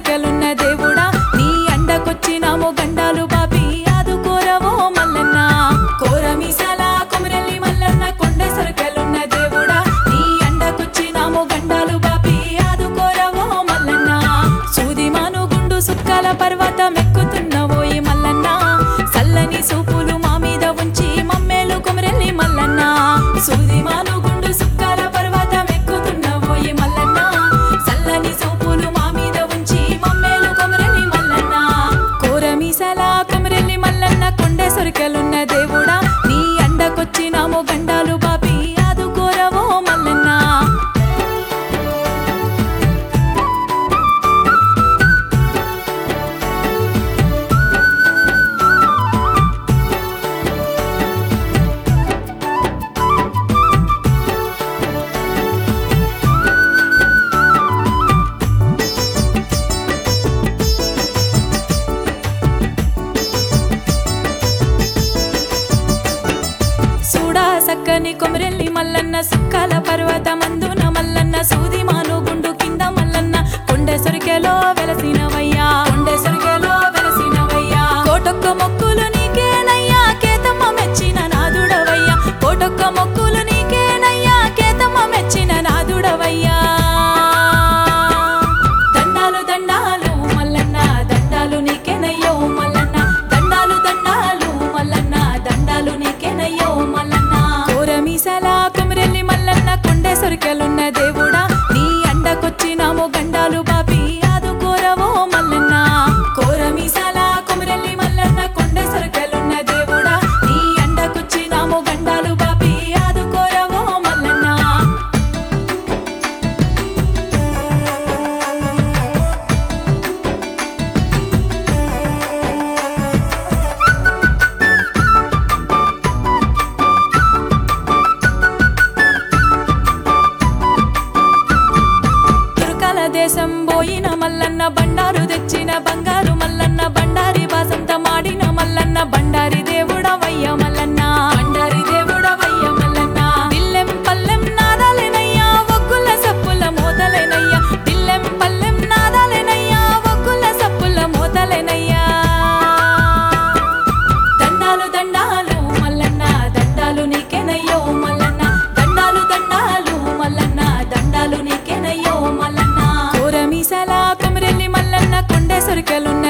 సొరికెలున్న దేవుడా నీ అండకొచ్చినాము గండాలు బాపి ఆదుకోరవో మల్లన్న కోరమీసాల కొమరెల్లి మల్లన్న కొండ సొరికెలున్న దేవుడా నీ అండకొచ్చినాము గండాలు బాపి ఆదుకోరవో మల్లన్న సూదిమాను గుండు సుక్కల పర్వతం ఎక్కుతున్నవోయి మల్లన్న సల్లని సూపులు మా మీద ఉంచి మమ్మేలు కొమరెల్లి మల్లన్న సూదిమాను గుండు సుక్కల పర్వతం ఎక్కుతున్నవోయి మల్లన్న సల్లని సూపులు మా మీద ఉంచి మమ్మేలు కొమరెల్లి మల్లన్న కోరమీసాల కొమరెల్లి మల్లన్న కొండె సొరికెలున్న దేవుడా నీ అండకొచ్చినాము గండాలు బాపి ఆదుకోరవో మల్లన్న సక్కని కొమరెల్లి మల్లన్న సుక్కల పర్వతమందున మల్లన్న సూదిమాను గుండు కింద మల్లన్న కొండె సొరికెలో వెలసినవయ్యా కొండె సొరికెలో వెలసినవయ్యా కోటొక్క మొక్కులు నీకేనయ్యా కేతమ్మ మెచ్చిన నాదుడవయ్యా కోటొక్క మొక్కులు నీకేనయ్యా కేతమ్మ మెచ్చిన నాదుడవయ్యా దండాలు దండాలు మల్లన్న దండాలు నీకేనయ్యో మల్లన్న దండాలు దండాలు మల్లన్న దండాలు నీకేనయ్యో మల్లన్న కోరమీసాల కొమరెల్లి మల్లన్న కొండె సొరికెలున్న దేవుడా నీ అండకొచ్చినాము గండాలు బాపి ఆదుకోరవో మల్లన్న కోరమీసాల కొమరెల్లి మల్లన్న కొండె సొరికెలున్న దేవుడా నీ అండకొచ్చినాము గండాలు బాపి ఆదుకోరవో మల్లన్న దేశం పోయిన మల్లన్న బండారు తెచ్చిన బంగారు మల్లన్న బండారి బాసంత మాడిన మల్లన్న బండారి దేవుడవయ్య మల్లన్న బండారి దేవుడవయ్య మల్లన్న దిల్లెం పల్లెం నాదాలేనయ్యా ఒగ్గుల సప్పుల మోతలేనయ్యా దిల్లెం పల్లెం నాదాలేనయ్యా ఒగ్గుల సప్పుల మోతలేనయ్యా దండాలు దండాలు మల్లన్న దండాలు నీకేనయ్యో మల్లన్న దండాలు దండాలు మల్లన్న దండాలు నీకేనయ్యో మల్లన్న కోరమీసాల కొమరెల్లి మల్లన్న కొండె సొరికెలున్న